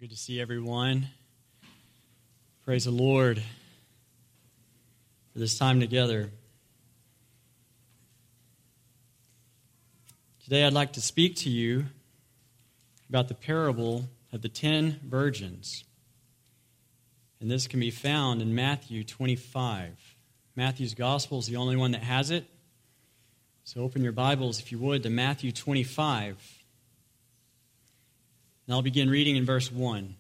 Good to see everyone. Praise the Lord for this time together. Today I'd like to speak to you about the parable of the 10 virgins. And this can be found in Matthew 25. Matthew's gospel is the only one that has it. So open your Bibles, if you would, to Matthew 25. And I'll begin reading in verse 1.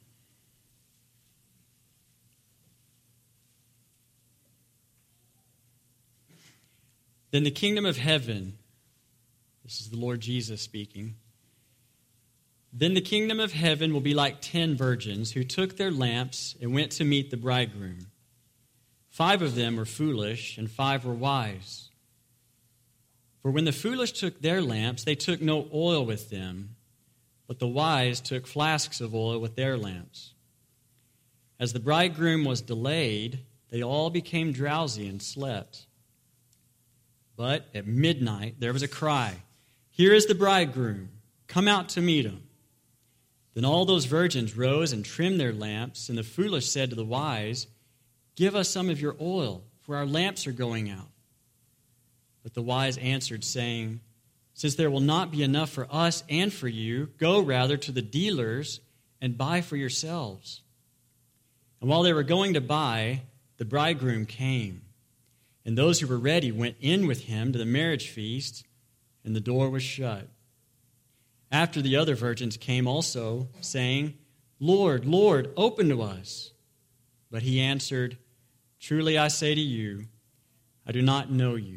Then the kingdom of heaven, this is the Lord Jesus speaking, then the kingdom of heaven will be like 10 virgins who took their lamps and went to meet the bridegroom. 5 of them were foolish, and 5 were wise. For when the foolish took their lamps, they took no oil with them, but the wise took flasks of oil with their lamps. As the bridegroom was delayed, they all became drowsy and slept. But at midnight there was a cry, "Here is the bridegroom, come out to meet him." Then all those virgins rose and trimmed their lamps, and the foolish said to the wise, "Give us some of your oil, for our lamps are going out." But the wise answered, saying, "Since there will not be enough for us and for you, go rather to the dealers and buy for yourselves." And while they were going to buy, the bridegroom came. And those who were ready went in with him to the marriage feast, and the door was shut. After the other virgins came also, saying, "Lord, Lord, open to us." But he answered, "Truly I say to you, I do not know you.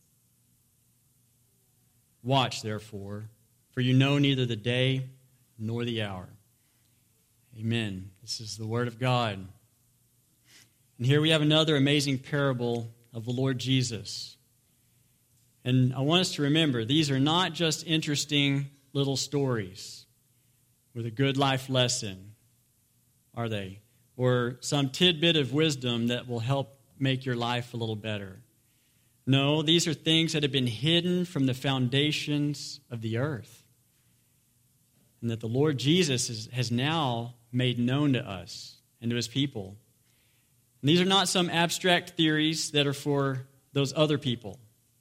Watch, therefore, for you know neither the day nor the hour." Amen. This is the word of God. And here we have another amazing parable of the Lord Jesus. And I want us to remember, these are not just interesting little stories with a good life lesson, are they? Or some tidbit of wisdom that will help make your life a little better. No, these are things that have been hidden from the foundations of the earth, and that the Lord Jesus has now made known to us and to his people. And these are not some abstract theories that are for those other people.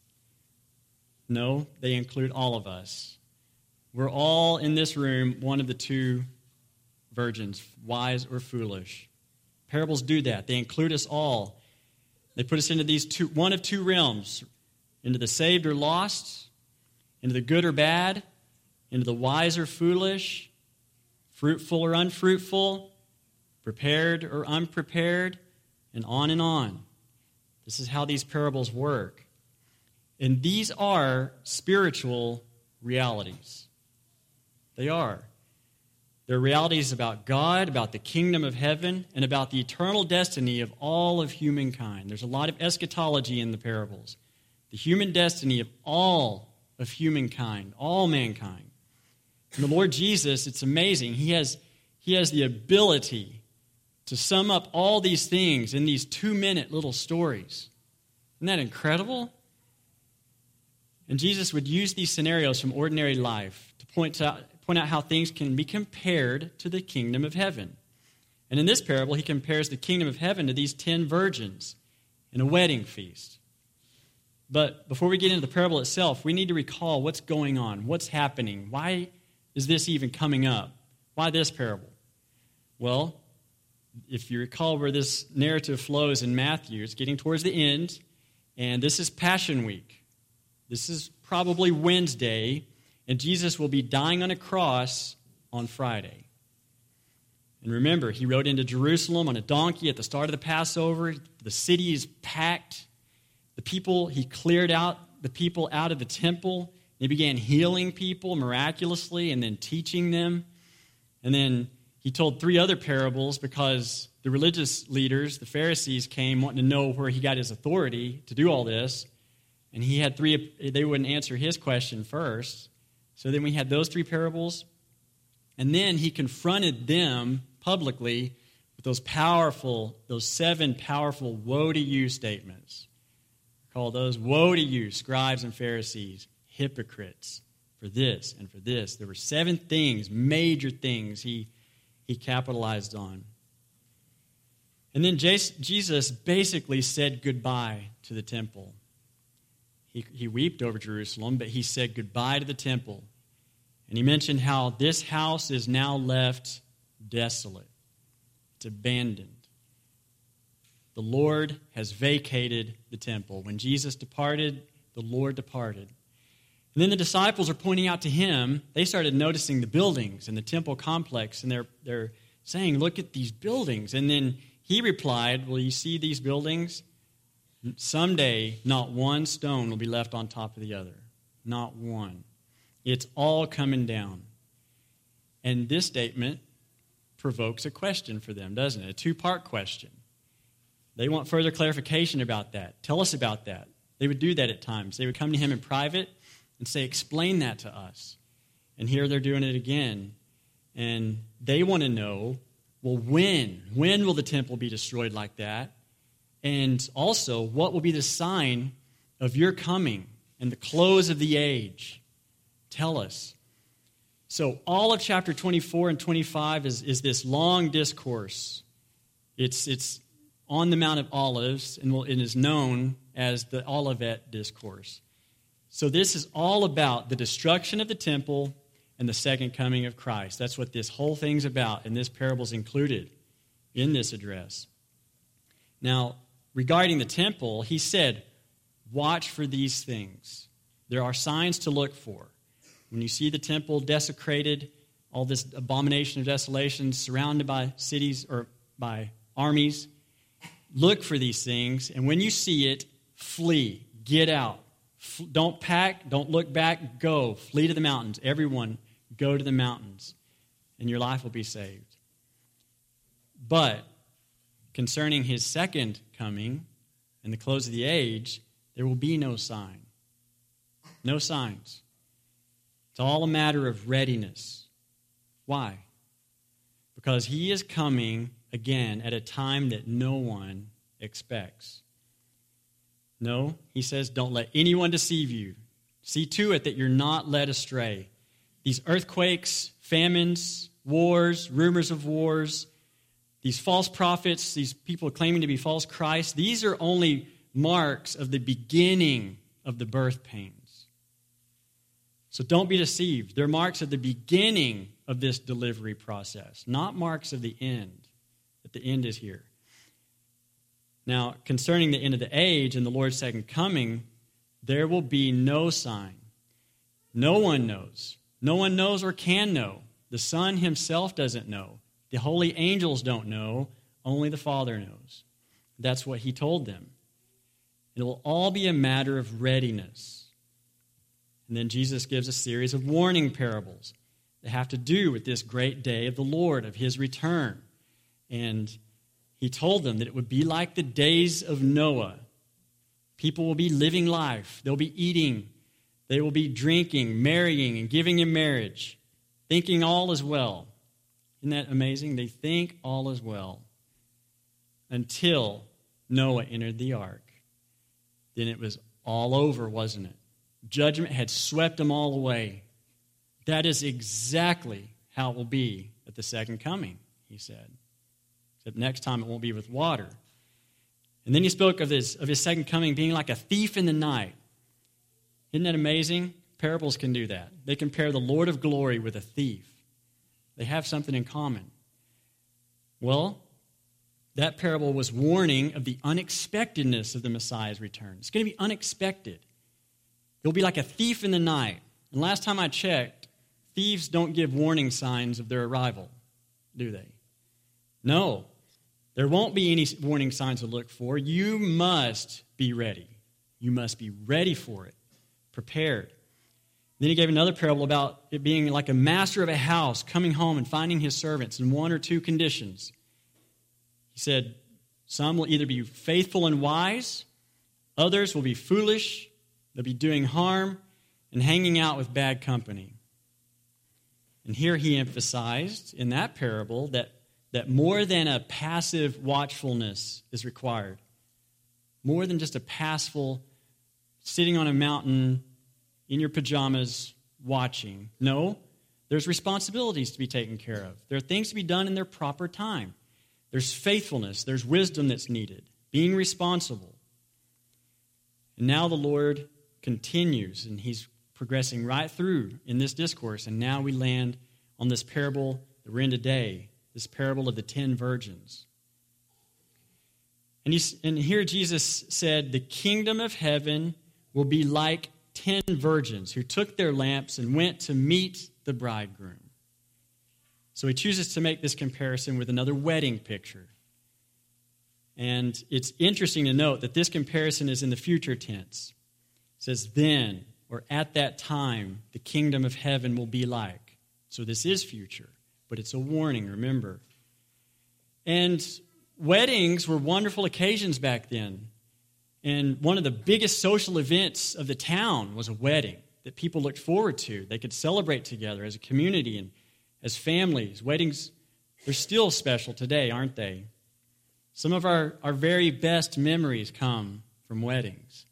No, they include all of us. We're all in this room one of the 2 virgins, wise or foolish. Parables do that. They include us all. They put us into one of 2 realms, into the saved or lost, into the good or bad, into the wise or foolish, fruitful or unfruitful, prepared or unprepared, and on and on. This is how these parables work. And these are spiritual realities. They are. They're realities about God, about the kingdom of heaven, and about the eternal destiny of all of humankind. There's a lot of eschatology in the parables. The human destiny of all of humankind, all mankind. And the Lord Jesus, it's amazing. He has the ability to sum up all these things in these 2-minute little stories. Isn't that incredible? And Jesus would use these scenarios from ordinary life to point out how things can be compared to the kingdom of heaven. And in this parable, he compares the kingdom of heaven to these 10 virgins in a wedding feast. But before we get into the parable itself, we need to recall what's going on, what's happening. Why is this even coming up? Why this parable? Well, if you recall where this narrative flows in Matthew, it's getting towards the end, and this is Passion Week. This is probably Wednesday, and Jesus will be dying on a cross on Friday. And remember, he rode into Jerusalem on a donkey at the start of the Passover. The city is packed. He cleared out the people out of the temple. He began healing people miraculously and then teaching them. And then he told 3 other parables because the religious leaders, the Pharisees, came wanting to know where he got his authority to do all this. And he had 3, they wouldn't answer his question first. So then we had those 3 parables. And then he confronted them publicly with those 7 powerful woe to you statements. Call those woe to you, scribes and Pharisees, hypocrites, for this and for this. There were 7 things, major things he he capitalized on. And then Jesus basically said goodbye to the temple. He wept over Jerusalem, but he said goodbye to the temple. And he mentioned how this house is now left desolate. It's abandoned. The Lord has vacated the temple. When Jesus departed, the Lord departed. And then the disciples are pointing out to him, they started noticing the buildings and the temple complex, and they're saying, look at these buildings. And then he replied, well, you see these buildings? Someday, not one stone will be left on top of the other. Not one. It's all coming down. And this statement provokes a question for them, doesn't it? A two-part question. They want further clarification about that. Tell us about that. They would do that at times. They would come to him in private and say, explain that to us. And here they're doing it again. And they want to know, well, when? When will the temple be destroyed like that? And also, what will be the sign of your coming and the close of the age? Tell us. So all of chapter 24 and 25 is this long discourse. It's on the Mount of Olives, and it is known as the Olivet Discourse. So this is all about the destruction of the temple and the second coming of Christ. That's what this whole thing's about, and this parable is included in this address. Now, regarding the temple, he said, watch for these things. There are signs to look for. When you see the temple desecrated, all this abomination of desolation surrounded by cities or by armies, look for these things, and when you see it, flee, get out. Don't pack, don't look back, go. Flee to the mountains. Everyone, go to the mountains, and your life will be saved. But concerning his second coming and the close of the age, there will be no sign. No signs. It's all a matter of readiness. Why? Because he is coming again at a time that no one expects. No, he says, don't let anyone deceive you. See to it that you're not led astray. These earthquakes, famines, wars, rumors of wars, these false prophets, these people claiming to be false Christ, these are only marks of the beginning of the birth pains. So don't be deceived. They're marks of the beginning of this delivery process, not marks of the end, that the end is here. Now, concerning the end of the age and the Lord's second coming, there will be no sign. No one knows. No one knows or can know. The Son himself doesn't know. The holy angels don't know. Only the Father knows. That's what he told them. It will all be a matter of readiness. And then Jesus gives a series of warning parables that have to do with this great day of the Lord, of his return. And he told them that it would be like the days of Noah. People will be living life. They'll be eating. They will be drinking, marrying, and giving in marriage, thinking all is well. Isn't that amazing? They think all is well until Noah entered the ark. Then it was all over, wasn't it? Judgment had swept them all away. That is exactly how it will be at the second coming, he said. Except next time it won't be with water. And then he spoke of his second coming being like a thief in the night. Isn't that amazing? Parables can do that. They compare the Lord of glory with a thief. They have something in common. Well, that parable was warning of the unexpectedness of the Messiah's return. It's going to be unexpected. It'll be like a thief in the night. And last time I checked, thieves don't give warning signs of their arrival, do they? No. There won't be any warning signs to look for. You must be ready. You must be ready for it, prepared. Then he gave another parable about it being like a master of a house coming home and finding his servants in one or two conditions. He said, some will either be faithful and wise, others will be foolish, they'll be doing harm, and hanging out with bad company. And here he emphasized in that parable that more than a passive watchfulness is required. More than just a passively sitting on a mountain in your pajamas watching. No, There's responsibilities to be taken care of. There are things to be done in their proper time. There's faithfulness. There's wisdom that's needed. Being responsible. And now the Lord continues, and he's progressing right through in this discourse. And now we land on this parable that we're in today, this parable of the 10 virgins. And here Jesus said, the kingdom of heaven will be like 10 virgins who took their lamps and went to meet the bridegroom. So he chooses to make this comparison with another wedding picture. And it's interesting to note that this comparison is in the future tense. It says, then, or at that time, the kingdom of heaven will be like. So this is future, but it's a warning, remember. And weddings were wonderful occasions back then. And one of the biggest social events of the town was a wedding that people looked forward to. They could celebrate together as a community and as families. Weddings, they're still special today, aren't they? Some of our very best memories come from weddings.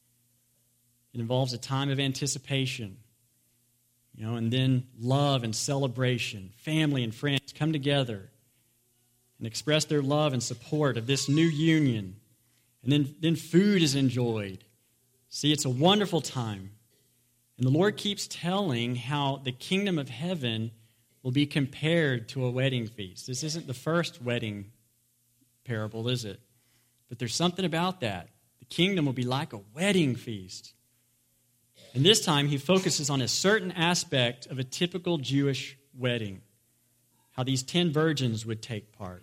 It involves a time of anticipation, and then love and celebration. Family and friends come together and express their love and support of this new union. And then food is enjoyed. See, it's a wonderful time. And the Lord keeps telling how the kingdom of heaven will be compared to a wedding feast. This isn't the first wedding parable, is it? But there's something about that. The kingdom will be like a wedding feast. And this time he focuses on a certain aspect of a typical Jewish wedding, how these 10 virgins would take part.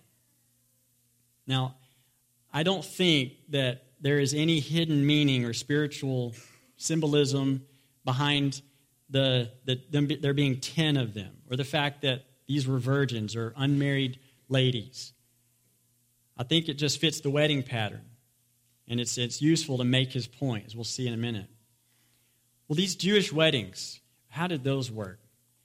Now, I don't think that there is any hidden meaning or spiritual symbolism behind there being 10 of them, or the fact that these were virgins or unmarried ladies. I think it just fits the wedding pattern, and it's useful to make his point, as we'll see in a minute. Well, these Jewish weddings, how did those work?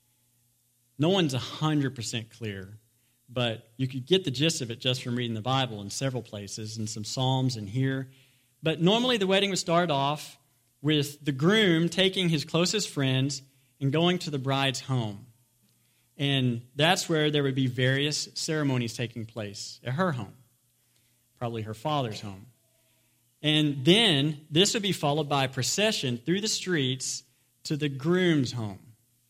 No one's 100% clear, but you could get the gist of it just from reading the Bible in several places, in some Psalms and here. But normally the wedding would start off with the groom taking his closest friends and going to the bride's home. And that's where there would be various ceremonies taking place at her home, probably her father's home. And then this would be followed by a procession through the streets to the groom's home.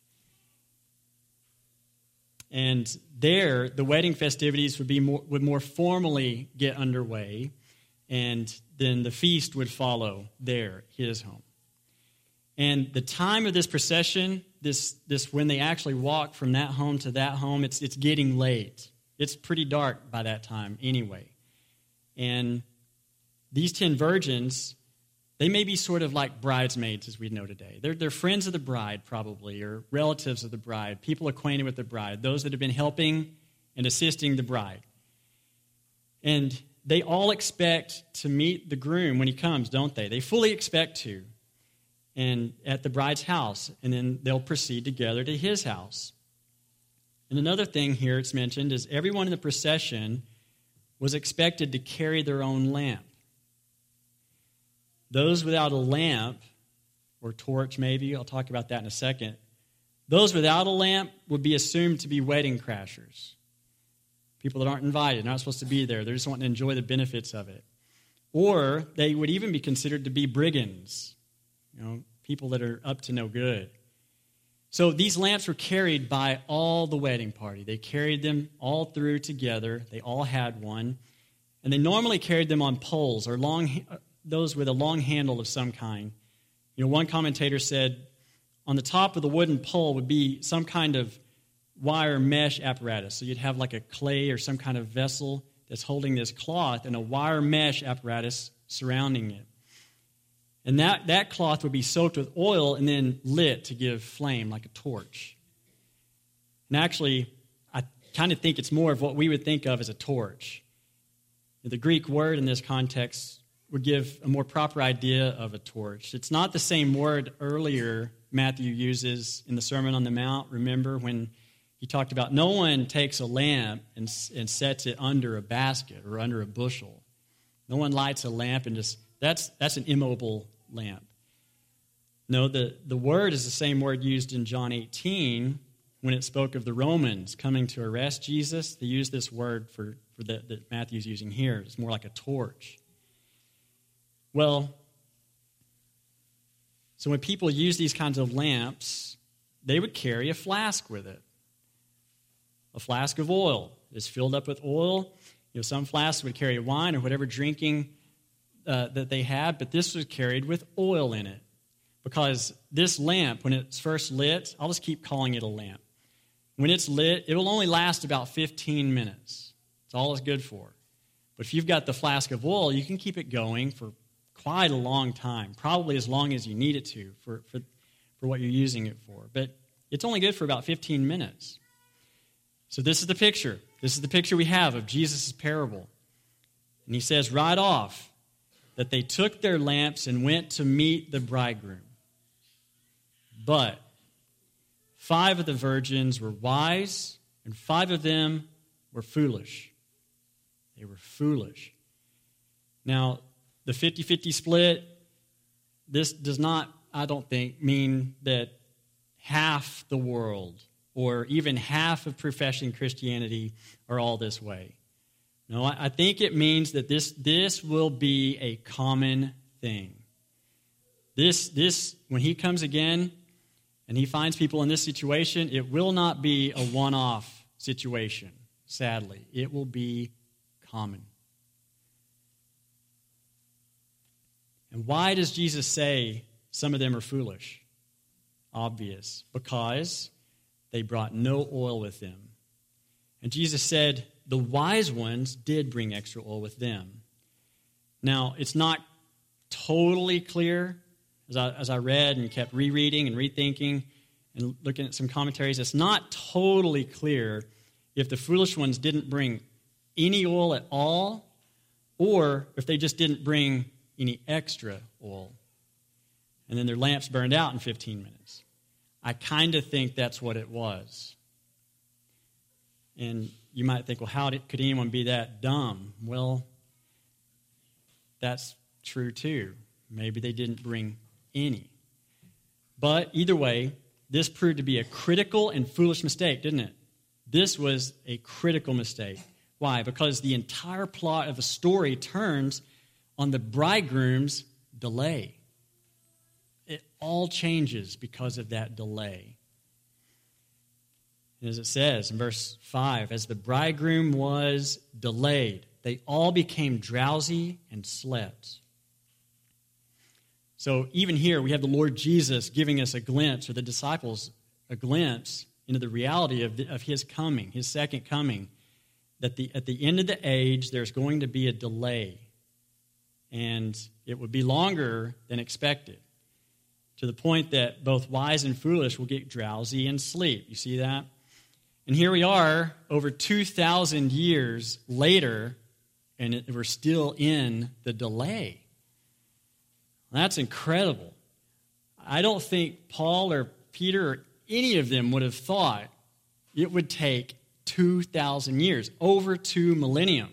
And there, the wedding festivities would more formally get underway, and then the feast would follow there, his home. And the time of this procession, this when they actually walk from that home to that home, it's getting late. It's pretty dark by that time anyway. And these 10 virgins, they may be sort of like bridesmaids, as we know today. They're friends of the bride, probably, or relatives of the bride, people acquainted with the bride, those that have been helping and assisting the bride. And they all expect to meet the groom when he comes, don't they? They fully expect to, and at the bride's house, and then they'll proceed together to his house. And another thing here it's mentioned is everyone in the procession was expected to carry their own lamp. Those without a lamp, or torch maybe, I'll talk about that in a second, those without a lamp would be assumed to be wedding crashers. People that aren't invited, not supposed to be there. They're just wanting to enjoy the benefits of it. Or they would even be considered to be brigands, people that are up to no good. So these lamps were carried by all the wedding party. They carried them all through together. They all had one. And they normally carried them on poles or those with a long handle of some kind. One commentator said on the top of the wooden pole would be some kind of wire mesh apparatus. So you'd have like a clay or some kind of vessel that's holding this cloth and a wire mesh apparatus surrounding it. And that cloth would be soaked with oil and then lit to give flame like a torch. And actually, I kind of think it's more of what we would think of as a torch. The Greek word in this context would give a more proper idea of a torch. It's not the same word earlier Matthew uses in the Sermon on the Mount. Remember when he talked about no one takes a lamp and sets it under a basket or under a bushel. No one lights a lamp and that's an immobile lamp. No, the word is the same word used in John 18 when it spoke of the Romans coming to arrest Jesus, they used this word for that Matthew's using here. It's more like a torch. Well, so when people use these kinds of lamps, they would carry a flask with it. A flask of oil is filled up with oil. Some flasks would carry wine or whatever drinking that they had, but this was carried with oil in it. Because this lamp, when it's first lit, I'll just keep calling it a lamp. When it's lit, it will only last about 15 minutes. That's all it's good for. But if you've got the flask of oil, you can keep it going for quite a long time, probably as long as you need it to for what you're using it for. But it's only good for about 15 minutes. So this is the picture. This is the picture we have of Jesus' parable. And he says right off that they took their lamps and went to meet the bridegroom. But 5 of the virgins were wise, and 5 of them were foolish. They were foolish. Now, the 50-50 split, this does not, I don't think, mean that half the world or even half of professing Christianity are all this way. No, I think it means that this will be a common thing. This when he comes again and he finds people in this situation, it will not be a one-off situation, sadly. It will be common. And why does Jesus say some of them are foolish? Obvious. Because they brought no oil with them. And Jesus said the wise ones did bring extra oil with them. Now, it's not totally clear. As I read and kept rereading and rethinking and looking at some commentaries, it's not totally clear if the foolish ones didn't bring any oil at all or if they just didn't bring any extra oil. And then their lamps burned out in 15 minutes. I kind of think that's what it was. And you might think, well, how could anyone be that dumb? Well, that's true too. Maybe they didn't bring any. But either way, this proved to be a critical and foolish mistake, didn't it? This was a critical mistake. Why? Because the entire plot of a story turns on the bridegroom's delay. It all changes because of that delay. And as it says in verse 5, as the bridegroom was delayed, they all became drowsy and slept. So even here, we have the Lord Jesus giving us a glimpse, or the disciples a glimpse into the reality of his coming, his second coming, that at the end of the age, there's going to be a delay. And it would be longer than expected, to the point that both wise and foolish will get drowsy and sleep. You see that? And here we are, over 2,000 years later, and we're still in the delay. That's incredible. I don't think Paul or Peter or any of them would have thought it would take 2,000 years, over 2 millennium.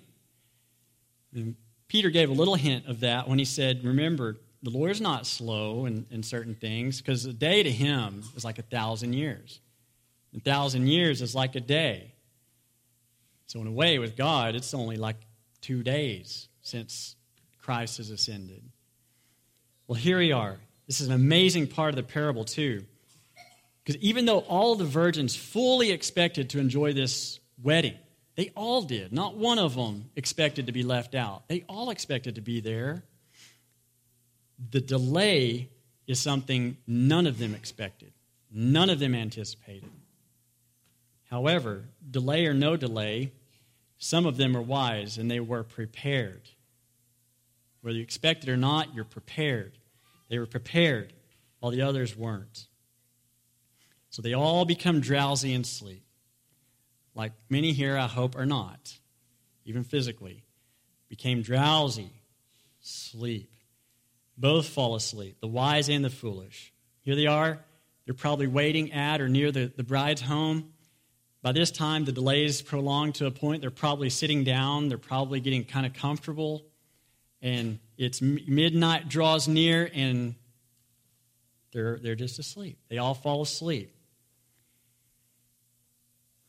And Peter gave a little hint of that when he said, remember, the Lord's not slow in certain things, because a day to him is like 1,000 years. 1,000 years is like a day. So in a way, with God, it's only like 2 days since Christ has ascended. Well, here we are. This is an amazing part of the parable, too. Because even though all the virgins fully expected to enjoy this wedding, they all did. Not one of them expected to be left out. They all expected to be there. The delay is something none of them expected. None of them anticipated. However, delay or no delay, some of them are wise and they were prepared. Whether you expect it or not, you're prepared. They were prepared while the others weren't. So they all become drowsy and sleep. Like many here, I hope, are not, even physically. Became drowsy, sleep. Both fall asleep, the wise and the foolish. Here they are. They're probably waiting at or near the bride's home. By this time, the delay is prolonged to a point they're probably sitting down. They're probably getting kind of comfortable. And it's midnight draws near, and they're just asleep. They all fall asleep.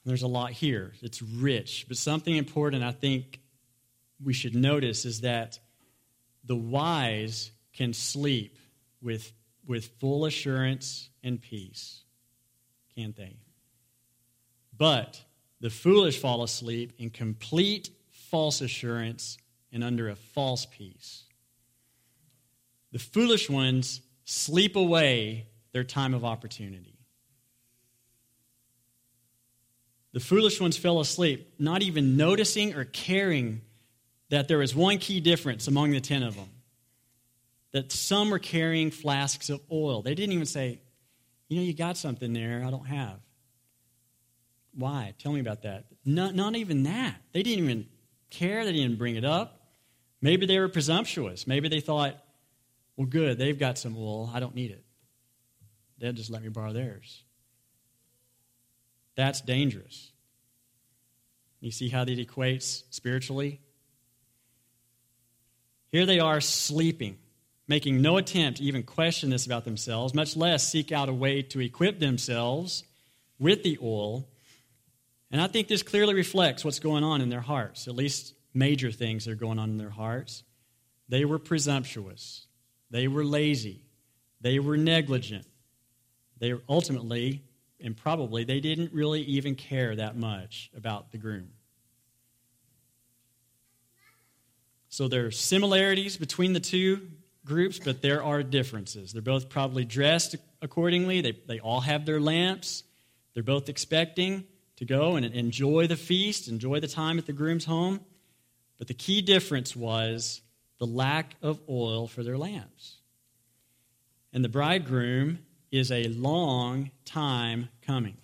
There's a lot here. It's rich. But something important I think we should notice is that the wise can sleep with full assurance and peace, can't they? But the foolish fall asleep in complete false assurance and under a false peace. The foolish ones sleep away their time of opportunity. The foolish ones fell asleep, not even noticing or caring that there was one key difference among the 10 of them. That some were carrying flasks of oil. They didn't even say, you got something there I don't have. Why? Tell me about that. Not even that. They didn't even care. They didn't bring it up. Maybe they were presumptuous. Maybe they thought, well, good, they've got some oil. I don't need it. They'll just let me borrow theirs. That's dangerous. You see how that equates spiritually? Here they are sleeping, making no attempt to even question this about themselves, much less seek out a way to equip themselves with the oil. And I think this clearly reflects what's going on in their hearts, at least major things that are going on in their hearts. They were presumptuous. They were lazy. They were negligent. They were ultimately, and probably, they didn't really even care that much about the groom. So there are similarities between the two groups, but there are differences. They're both probably dressed accordingly. They all have their lamps. They're both expecting to go and enjoy the feast, enjoy the time at the groom's home. But the key difference was the lack of oil for their lamps. And the bridegroom is a long time coming.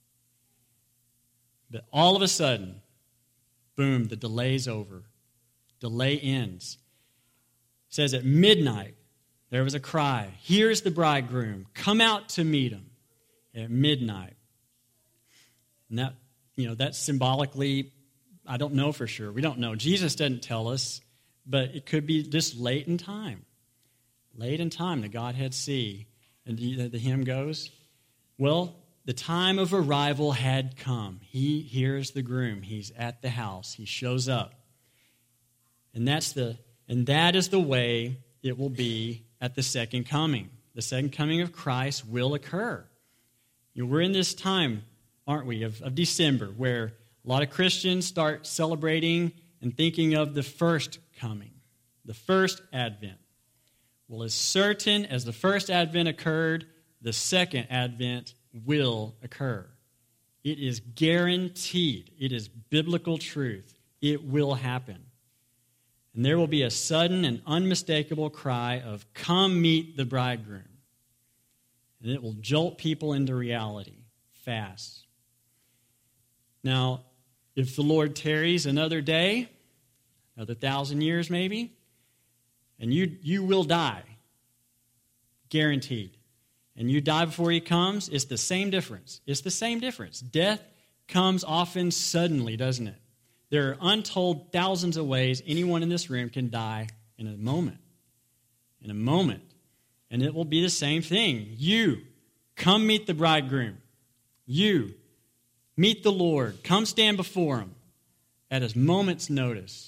But all of a sudden, boom, the delay's over. Delay ends. It says at midnight, there was a cry, "Here's the bridegroom, come out to meet him." At midnight. And that symbolically, I don't know for sure. We don't know. Jesus doesn't tell us, but it could be just late in time. Late in time, the Godhead see. And the hymn goes, well, the time of arrival had come. He hears the groom. He's at the house. He shows up. And that is the way it will be at the second coming. The second coming of Christ will occur. We're in this time, aren't we, of December, where a lot of Christians start celebrating and thinking of the first coming, the first advent. Well, as certain as the first advent occurred, the second advent will occur. It is guaranteed. It is biblical truth. It will happen. And there will be a sudden and unmistakable cry of, "Come meet the bridegroom." And it will jolt people into reality fast. Now, if the Lord tarries another day, another 1,000 years maybe, and you will die, guaranteed. And you die before he comes, it's the same difference. It's the same difference. Death comes often suddenly, doesn't it? There are untold thousands of ways anyone in this room can die in a moment. In a moment. And it will be the same thing. You, come meet the bridegroom. You, meet the Lord. Come stand before him at a moment's notice.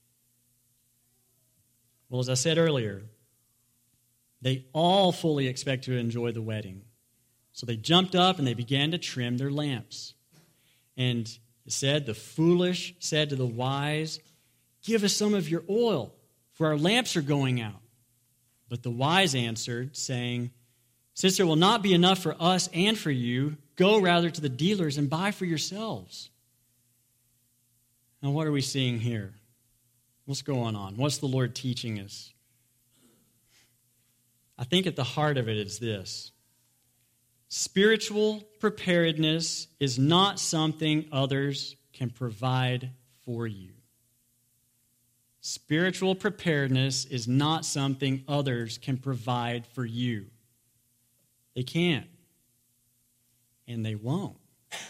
Well, as I said earlier, they all fully expect to enjoy the wedding. So they jumped up and they began to trim their lamps. And it said, the foolish said to the wise, "Give us some of your oil, for our lamps are going out." But the wise answered, saying, "Since there will not be enough for us and for you, go rather to the dealers and buy for yourselves." Now, what are we seeing here? What's going on? What's the Lord teaching us? I think at the heart of it is this. Spiritual preparedness is not something others can provide for you. Spiritual preparedness is not something others can provide for you. They can't. And they won't.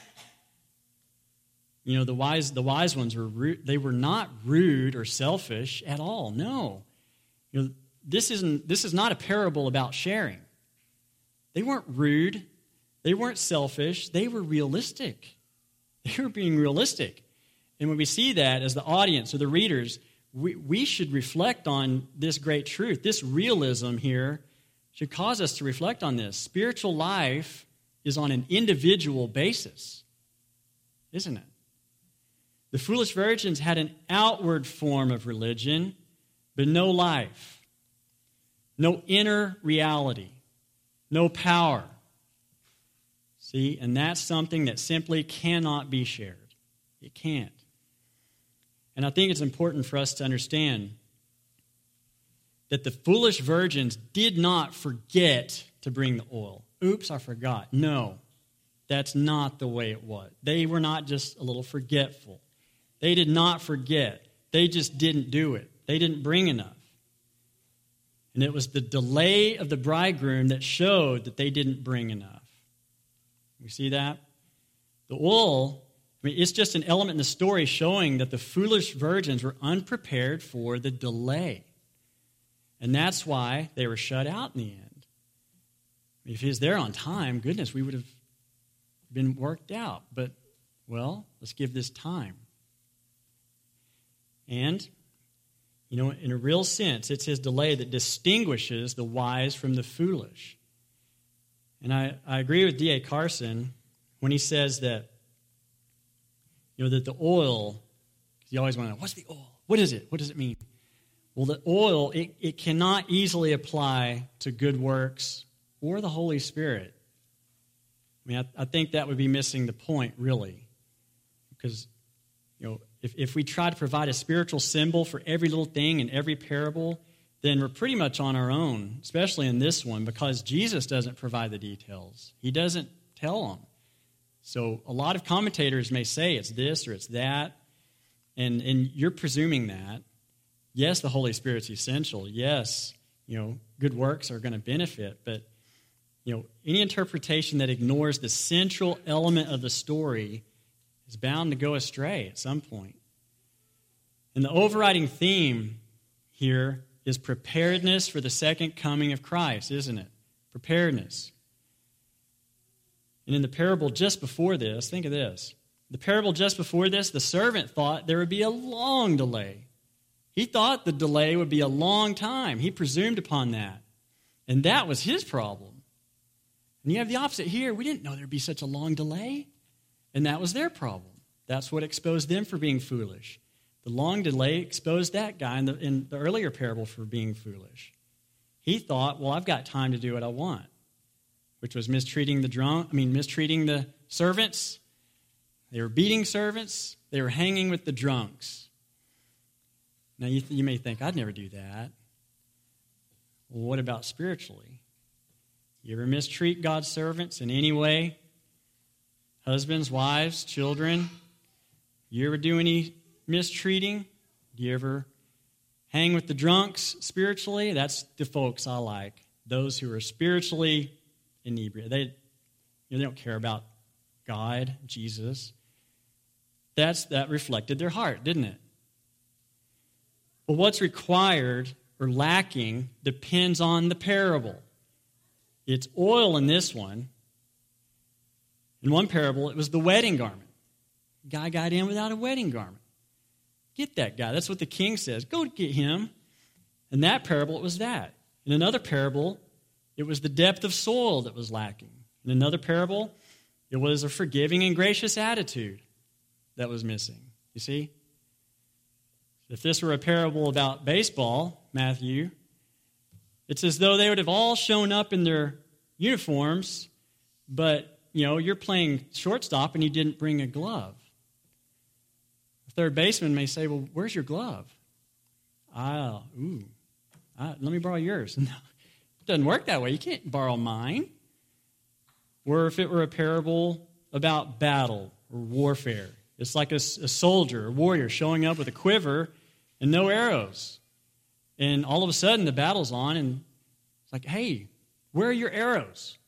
The wise ones were rude. They were not rude or selfish at all. No. This is not a parable about sharing. They weren't rude. They weren't selfish. They were realistic. They were being realistic. And when we see that as the audience or the readers, we should reflect on this great truth. This realism here should cause us to reflect on this. Spiritual life is on an individual basis, isn't it? The foolish virgins had an outward form of religion, but no life, no inner reality, no power. See, and that's something that simply cannot be shared. It can't. And I think it's important for us to understand that the foolish virgins did not forget to bring the oil. Oops, I forgot. No, that's not the way it was. They were not just a little forgetful. They did not forget. They just didn't do it. They didn't bring enough. And it was the delay of the bridegroom that showed that they didn't bring enough. You see that? The oil, it's just an element in the story showing that the foolish virgins were unprepared for the delay. And that's why they were shut out in the end. If he was there on time, goodness, we would have been worked out. But, well, let's give this time. And, in a real sense, it's his delay that distinguishes the wise from the foolish. And I agree with D.A. Carson when he says that, that the oil, you always want to know, what's the oil? What is it? What does it mean? Well, the oil, it cannot easily apply to good works or the Holy Spirit. I think that would be missing the point, really. Because, if we try to provide a spiritual symbol for every little thing in every parable, then we're pretty much on our own, especially in this one, because Jesus doesn't provide the details. He doesn't tell them. So a lot of commentators may say it's this or it's that, and you're presuming that. Yes, the Holy Spirit's essential. Yes, good works are going to benefit, but any interpretation that ignores the central element of the story is bound to go astray at some point. And the overriding theme here is preparedness for the second coming of Christ, isn't it? Preparedness. And in the parable just before this, think of this. The parable just before this, the servant thought there would be a long delay. He thought the delay would be a long time. He presumed upon that. And that was his problem. And you have the opposite here. We didn't know there would be such a long delay. And that was their problem. That's what exposed them for being foolish. The long delay exposed that guy in the earlier parable for being foolish. He thought, well, I've got time to do what I want, which was mistreating the servants. They were beating servants. They were hanging with the drunks. Now, you may think, I'd never do that. Well, what about spiritually? You ever mistreat God's servants in any way? Husbands, wives, children? You ever do any mistreating? Do you ever hang with the drunks spiritually? That's the folks I like. Those who are spiritually inebriated. They don't care about God, Jesus. That reflected their heart, didn't it? But what's required or lacking depends on the parable. It's oil in this one. In one parable, it was the wedding garment. The guy got in without a wedding garment. Get that guy. That's what the king says. Go get him. In that parable, it was that. In another parable, it was the depth of soil that was lacking. In another parable, it was a forgiving and gracious attitude that was missing. You see? If this were a parable about baseball, Matthew, it's as though they would have all shown up in their uniforms, but, you're playing shortstop and you didn't bring a glove. The third baseman may say, well, where's your glove? Let me borrow yours. No, it doesn't work that way. You can't borrow mine. Or if it were a parable about battle or warfare, it's like a soldier, a warrior, showing up with a quiver and no arrows. And all of a sudden, the battle's on, and it's like, hey, where are your arrows?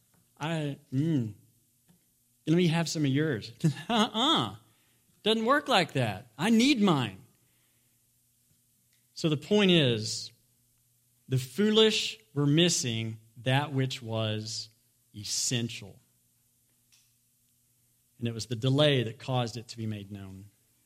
Let me have some of yours. Doesn't work like that. I need mine. So the point is, the foolish were missing that which was essential. And it was the delay that caused it to be made known.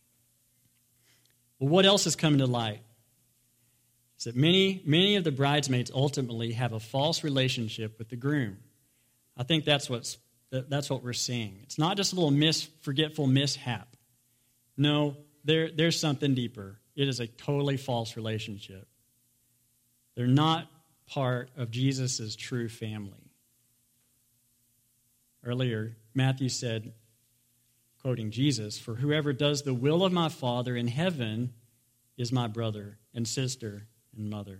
Well, what else is coming to light? Is that many of the bridesmaids ultimately have a false relationship with the groom. I think that's what we're seeing. It's not just a little forgetful mishap. No, there's something deeper. It is a totally false relationship. They're not part of Jesus' true family. Earlier, Matthew said, quoting Jesus, "For whoever does the will of my Father in heaven is my brother and sister and mother."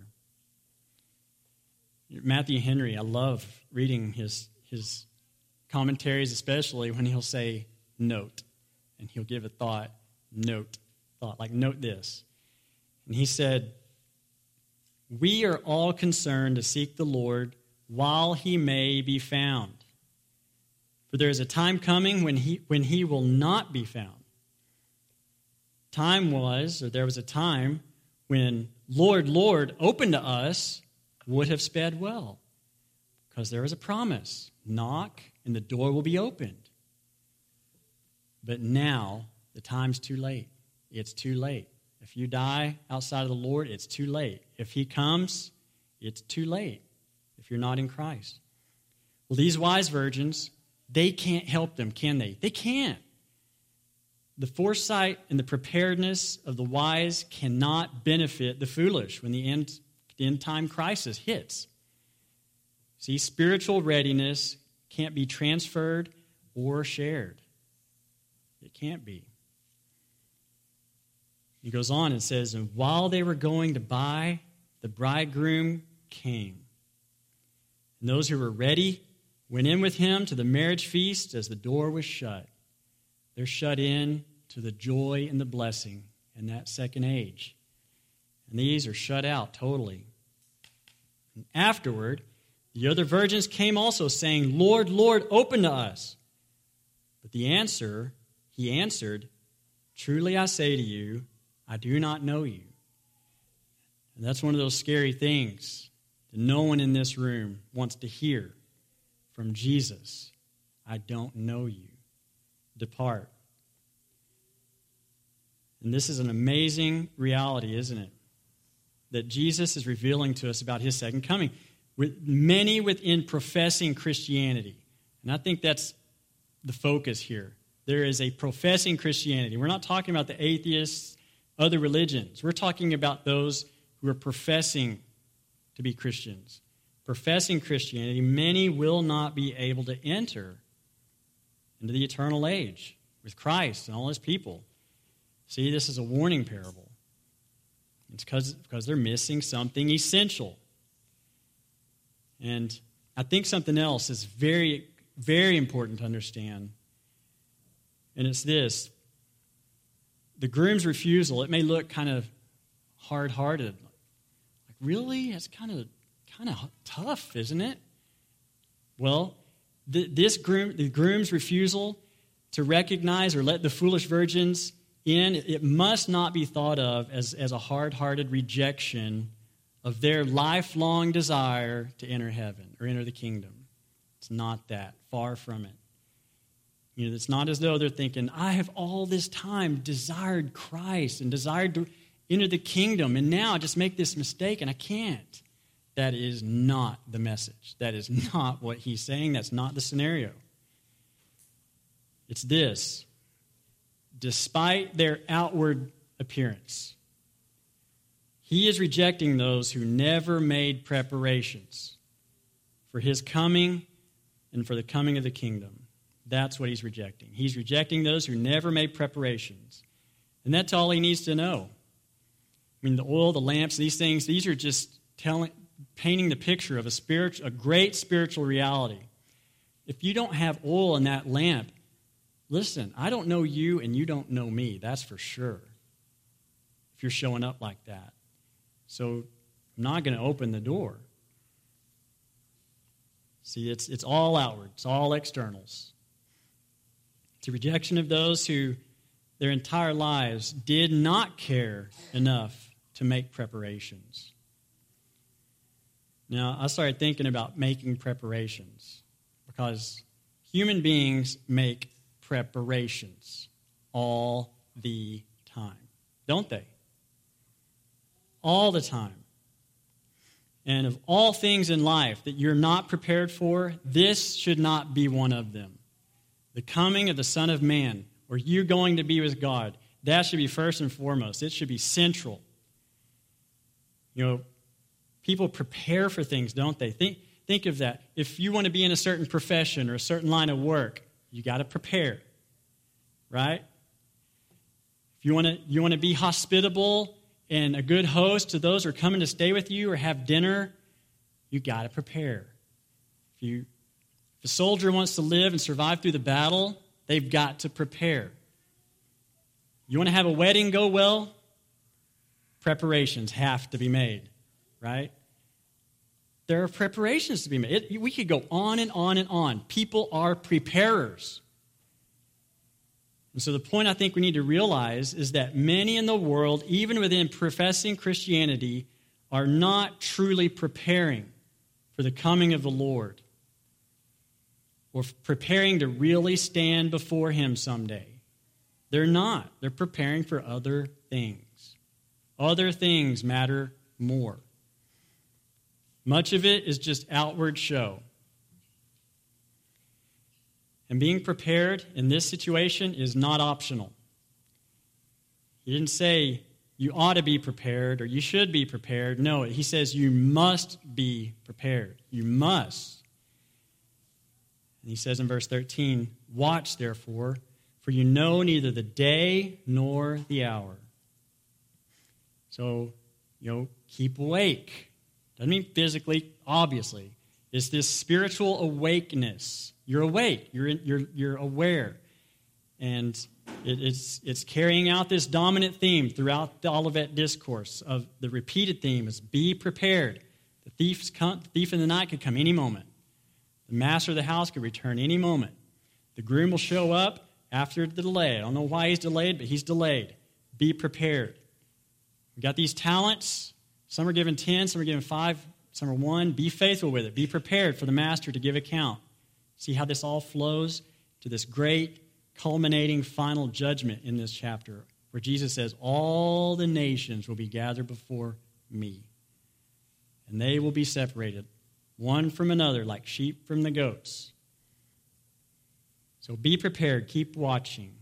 Matthew Henry, I love reading his commentaries, especially when he'll say note, and he'll give a thought, like note this. And he said, "We are all concerned to seek the Lord while he may be found. For there is a time coming when he will not be found. There was a time when Lord, Lord, open to us would have sped well. Because there is a promise. Knock, and the door will be opened. But now, the time's too late. It's too late. If you die outside of the Lord, it's too late. If he comes, it's too late if you're not in Christ." Well, these wise virgins, they can't help them, can they? They can't. The foresight and the preparedness of the wise cannot benefit the foolish when the end time crisis hits. See, spiritual readiness can't be transferred or shared. It can't be. He goes on and says, "And while they were going to buy, the bridegroom came. And those who were ready went in with him to the marriage feast as the door was shut." They're shut in to the joy and the blessing in that second age. And these are shut out totally. And afterward, the other virgins came also, saying, "Lord, Lord, open to us." But he answered, "Truly I say to you, I do not know you." And that's one of those scary things that no one in this room wants to hear from Jesus. I don't know you. Depart. And this is an amazing reality, isn't it? That Jesus is revealing to us about his second coming. With many within professing Christianity. And I think that's the focus here. There is a professing Christianity. We're not talking about the atheists, other religions. We're talking about those who are professing to be Christians. Professing Christianity, many will not be able to enter into the eternal age with Christ and all his people. See, this is a warning parable. It's because they're missing something essential. And I think something else is very, very important to understand. And it's this. The groom's refusal, it may look kind of hard-hearted. Like, really? That's kind of tough, isn't it? Well, the groom's refusal to recognize or let the foolish virgins in, it must not be thought of as a hard-hearted rejection of their lifelong desire to enter heaven or enter the kingdom. It's not that. Far from it. You know, it's not as though they're thinking, I have all this time desired Christ and desired to enter the kingdom, and now I just make this mistake and I can't. That is not the message. That is not what he's saying. That's not the scenario. It's this. Despite their outward appearance, he is rejecting those who never made preparations for his coming and for the coming of the kingdom. That's what he's rejecting. He's rejecting those who never made preparations. And that's all he needs to know. I mean, the oil, the lamps, these things, these are just painting the picture of a great spiritual reality. If you don't have oil in that lamp, listen, I don't know you and you don't know me, that's for sure, if you're showing up like that. So I'm not going to open the door. See, it's all outward. It's all externals. It's a rejection of those who their entire lives did not care enough to make preparations. Now, I started thinking about making preparations because human beings make preparations all the time, don't they? All the time. And of all things in life that you're not prepared for, this should not be one of them. The coming of the Son of Man, or you going to be with God, that should be first and foremost. It should be central. You know, people prepare for things, don't they? Think of that. If you want to be in a certain profession or a certain line of work, you got to prepare, right? If you want to be hospitable and a good host to those who are coming to stay with you or have dinner, you got to prepare. If a soldier wants to live and survive through the battle, they've got to prepare. You want to have a wedding go well? Preparations have to be made, right? There are preparations to be made. We could go on and on and on. People are preparers. And so the point I think we need to realize is that many in the world, even within professing Christianity, are not truly preparing for the coming of the Lord or preparing to really stand before Him someday. They're not. They're preparing for other things. Other things matter more. Much of it is just outward show. And being prepared in this situation is not optional. He didn't say you ought to be prepared or you should be prepared. No, he says you must be prepared. You must. And he says in verse 13, watch therefore, for you know neither the day nor the hour. So, keep awake. Doesn't mean physically, obviously. It's this spiritual awakeness. You're awake. You're aware. And it's carrying out this dominant theme throughout the Olivet Discourse of the repeated theme is be prepared. The thief in the night could come any moment. The master of the house could return any moment. The groom will show up after the delay. I don't know why he's delayed, but he's delayed. Be prepared. We've got these talents. Some are given 10, some are given 5, some are 1. Be faithful with it. Be prepared for the master to give account. See how this all flows to this great culminating final judgment in this chapter where Jesus says, all the nations will be gathered before me, and they will be separated, one from another, like sheep from the goats. So be prepared. Keep watching.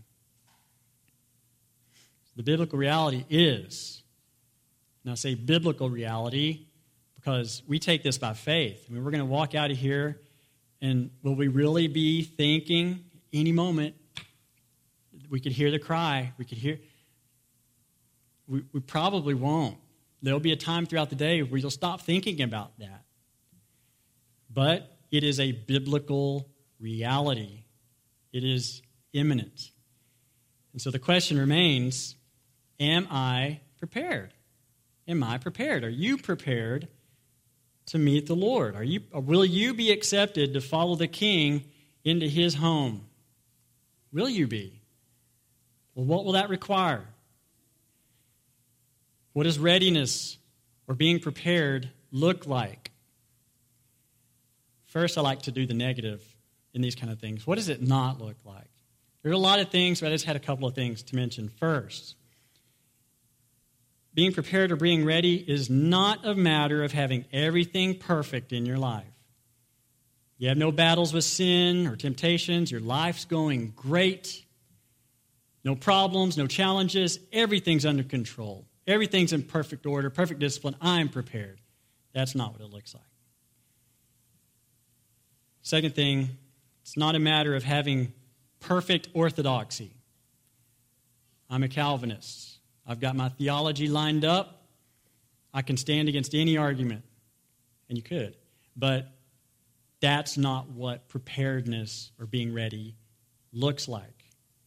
The biblical reality is, and I say biblical reality because we take this by faith. I mean, we're going to walk out of here, and will we really be thinking any moment? We could hear the cry. We probably won't. There'll be a time throughout the day where you'll stop thinking about that. But it is a biblical reality. It is imminent. And so the question remains, am I prepared? Am I prepared? Are you prepared to meet the Lord? Will you be accepted to follow the King into His home? Will you be? Well, what will that require? What does readiness or being prepared look like? First, I like to do the negative in these kind of things. What does it not look like? There are a lot of things, but I just had a couple of things to mention. First, being prepared or being ready is not a matter of having everything perfect in your life. You have no battles with sin or temptations. Your life's going great. No problems, no challenges. Everything's under control. Everything's in perfect order, perfect discipline. I'm prepared. That's not what it looks like. Second thing, it's not a matter of having perfect orthodoxy. I'm a Calvinist. I've got my theology lined up. I can stand against any argument. And you could. But that's not what preparedness or being ready looks like.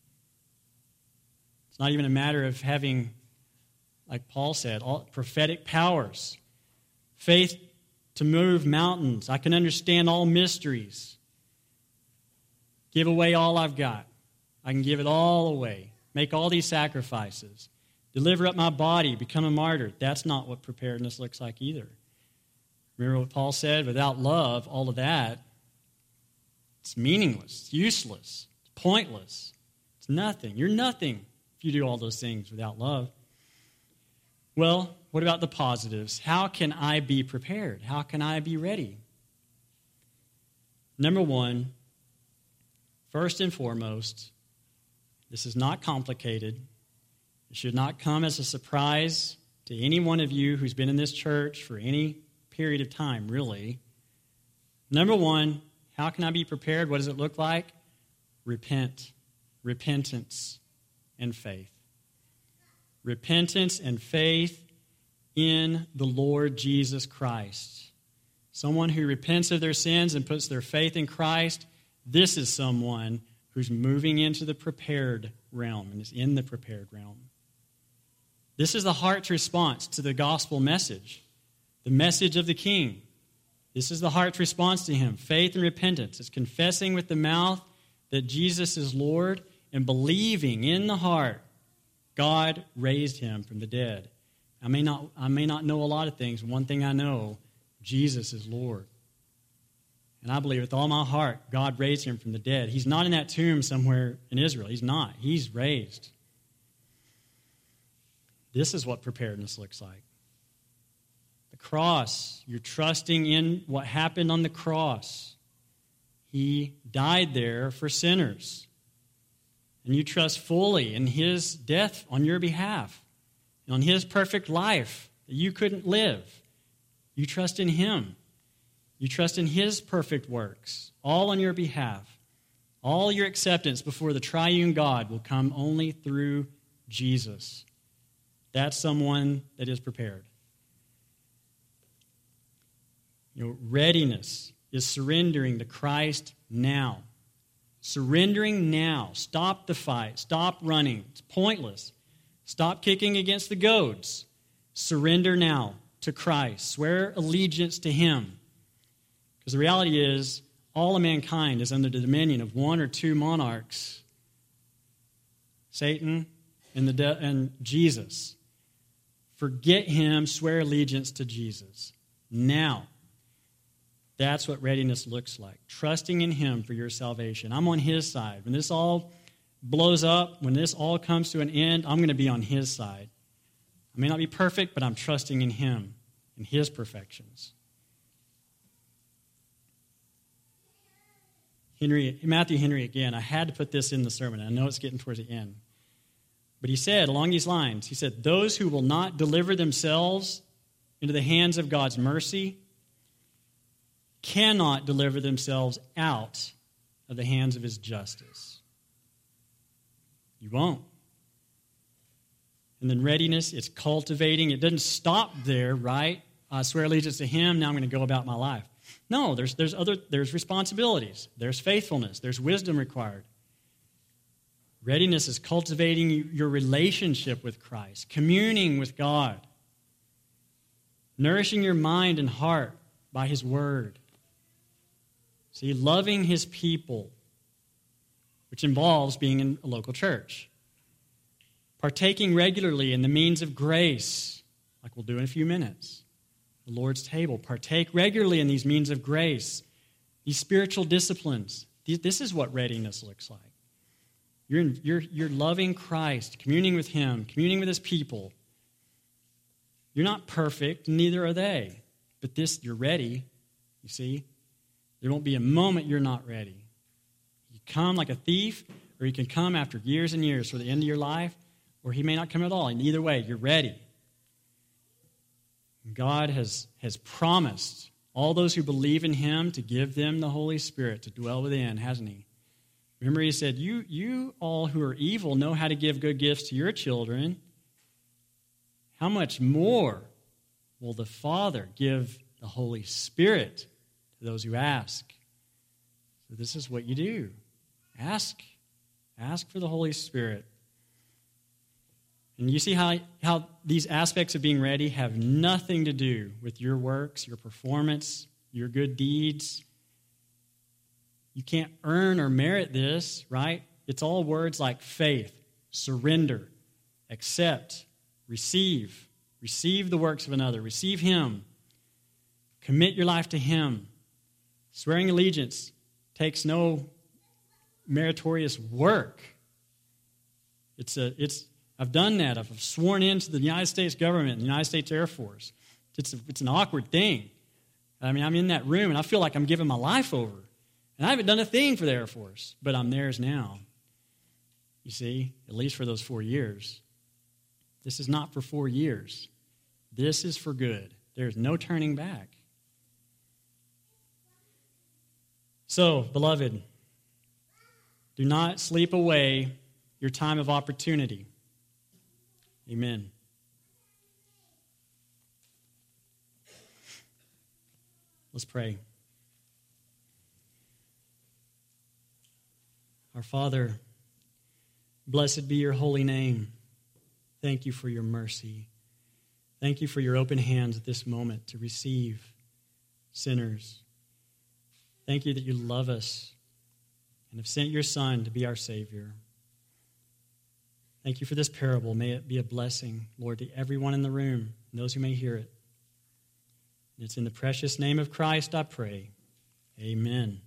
It's not even a matter of having, like Paul said, all prophetic powers, faith to move mountains. I can understand all mysteries. Give away all I've got. I can give it all away. Make all these sacrifices. Deliver up my body, become a martyr. That's not what preparedness looks like either. Remember what Paul said? Without love, all of that, it's meaningless, it's useless. It's pointless. It's nothing. You're nothing if you do all those things without love. Well, what about the positives? How can I be prepared? How can I be ready? Number one, first and foremost, this is not complicated. It should not come as a surprise to any one of you who's been in this church for any period of time, really. Number one, how can I be prepared? What does it look like? Repent. Repentance and faith. Repentance and faith in the Lord Jesus Christ. Someone who repents of their sins and puts their faith in Christ, this is someone who's moving into the prepared realm and is in the prepared realm. This is the heart's response to the gospel message, the message of the King. This is the heart's response to him, faith and repentance. It's confessing with the mouth that Jesus is Lord and believing in the heart God raised him from the dead. I may not know a lot of things. One thing I know, Jesus is Lord. And I believe with all my heart, God raised him from the dead. He's not in that tomb somewhere in Israel. He's not. He's raised. This is what preparedness looks like. The cross, you're trusting in what happened on the cross. He died there for sinners. And you trust fully in his death on your behalf, and on his perfect life that you couldn't live. You trust in him. You trust in his perfect works, all on your behalf. All your acceptance before the triune God will come only through Jesus. That's someone that is prepared. Readiness is surrendering to Christ now. Surrendering now. Stop the fight. Stop running. It's pointless. Stop kicking against the goads. Surrender now to Christ. Swear allegiance to him. Because the reality is, all of mankind is under the dominion of one or two monarchs. Satan and Jesus. Forget him. Swear allegiance to Jesus. Now. That's what readiness looks like. Trusting in him for your salvation. I'm on his side. When this all blows up, when this all comes to an end, I'm going to be on his side. I may not be perfect, but I'm trusting in him and his perfections. Matthew Henry again, I had to put this in the sermon. I know it's getting towards the end. But he said, along these lines, he said, those who will not deliver themselves into the hands of God's mercy cannot deliver themselves out of the hands of his justice. You won't. And then readiness, it's cultivating. It doesn't stop there, right? I swear allegiance to him, now I'm going to go about my life. No, there's responsibilities. There's faithfulness. There's wisdom required. Readiness is cultivating your relationship with Christ, communing with God, nourishing your mind and heart by his word. See, loving his people, which involves being in a local church. Partaking regularly in the means of grace, like we'll do in a few minutes. The Lord's table. Partake regularly in these means of grace, these spiritual disciplines. This is what readiness looks like. You're loving Christ, communing with him, communing with his people. You're not perfect, neither are they. But you're ready, you see. There won't be a moment you're not ready. You come like a thief, or you can come after years and years for the end of your life, or he may not come at all. And either way, you're ready. God has promised all those who believe in him to give them the Holy Spirit to dwell within, hasn't he? Remember, he said, you all who are evil know how to give good gifts to your children. How much more will the Father give the Holy Spirit to those who ask? So this is what you do. Ask. Ask for the Holy Spirit. And you see how these aspects of being ready have nothing to do with your works, your performance, your good deeds. You can't earn or merit this, right? It's all words like faith, surrender, accept, receive. Receive the works of another. Receive him. Commit your life to him. Swearing allegiance takes no meritorious work. I've done that. I've sworn into the United States government, the United States Air Force. It's an awkward thing. I mean, I'm in that room, and I feel like I'm giving my life over. And I haven't done a thing for the Air Force, but I'm theirs now. You see, at least for those 4 years. This is not for 4 years. This is for good. There's no turning back. So, beloved, do not sleep away your time of opportunity. Amen. Let's pray. Our Father, blessed be your holy name. Thank you for your mercy. Thank you for your open hands at this moment to receive sinners. Thank you that you love us and have sent your Son to be our Savior. Thank you for this parable. May it be a blessing, Lord, to everyone in the room and those who may hear it. It's in the precious name of Christ I pray. Amen.